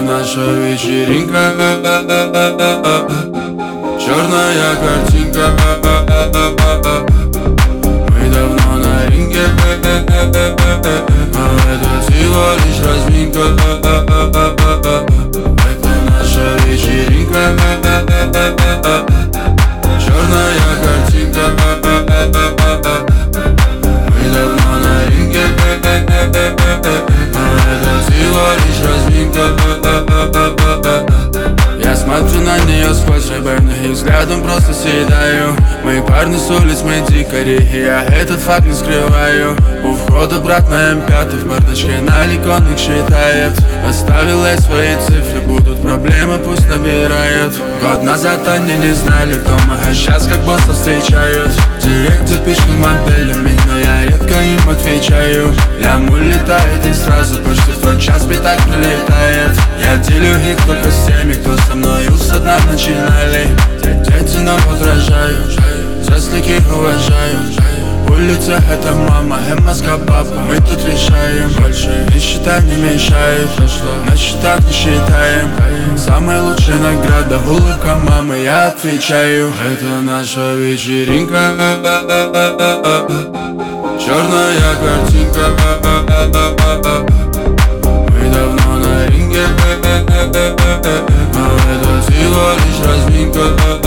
наша вечеринка, черная картинка. Мы давно на ринге, но это всего лишь разминка. Это наша вечеринка, черная картинка. Мы давно на ринге, но это всего лишь разминка. Я смотрю на нее сквозь реберных и взглядом просто съедаю. Мои парни с улиц, мои дикари, и я этот факт не скрываю. У входа брат на М5 в бардачке наликон их считает. Оставил я свои цифры, будут проблемы, пусть набирают. Год назад они не знали, кто мы, а сейчас как босса встречают. В директе пишут моделями, но я редко им отвечаю. Лям улетает и сразу почти в тот час пятак прилетает. Я делю их только с теми, кто со мною со дна начинали. Дети нам подражают, взрослых уважаю. Улица — это мама, Эммаска папа. Мы тут решаем, больше не считать не мешает. На счетах не считаем. Самая лучшая награда — улыбка мамы, я отвечаю. Это наша вечеринка, черная картинка. Мы давно на ринге, но это всего лишь разминка.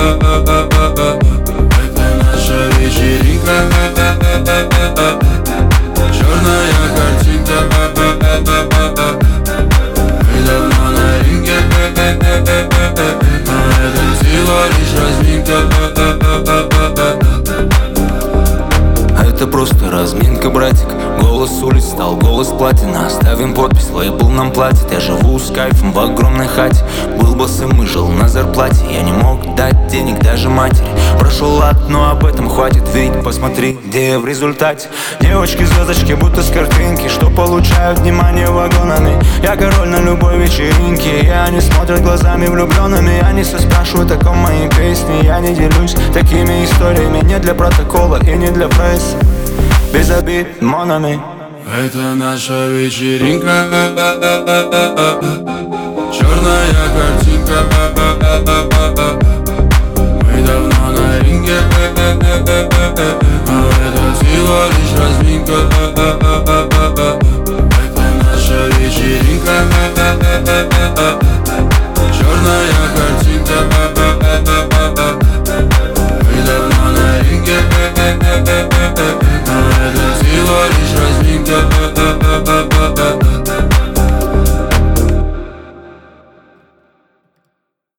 Это наша вечеринка, черная картинка. Мы давно на ринге, но это всего лишь разминка. Это просто разминка, братик. Голос улиц стал голос платина. Оставим подпись, лейбл нам платит. Я живу с кайфом в огромной хате. Был боссом и жил на зарплате. Я не мог дать денег даже матери. Прошел ад, но об этом хватит. Ведь посмотри, где я в результате. Девочки-звездочки, будто с картинки, что получают внимание вагонами. Я король на любой вечеринке. И они смотрят глазами влюбленными. Они все спрашивают, о ком мои песни. Я не делюсь такими историями. Не для протокола и не для прессы. Без обид, монами. Это наша вечеринка, черная картинка. Мы давно на ринге, но это всего лишь разминка. Это наша вечеринка, черная картинка.